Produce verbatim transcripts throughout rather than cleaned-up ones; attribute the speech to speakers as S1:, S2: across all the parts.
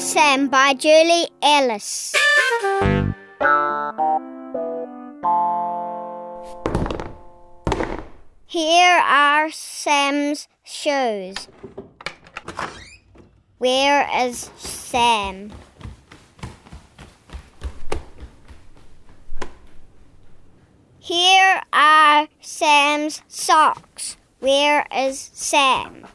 S1: Sam by Julie Ellis. Here are Sam's shoes. Where is Sam? Here are Sam's socks. Where is Sam?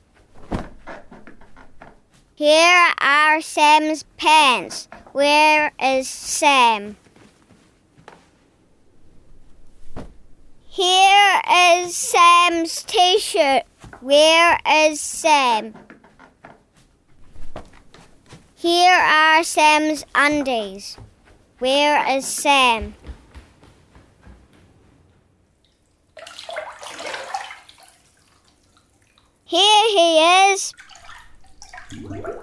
S1: Here are Sam's pants. Where is Sam? Here is Sam's t-shirt. Where is Sam? Here are Sam's undies. Where is Sam? Here he is.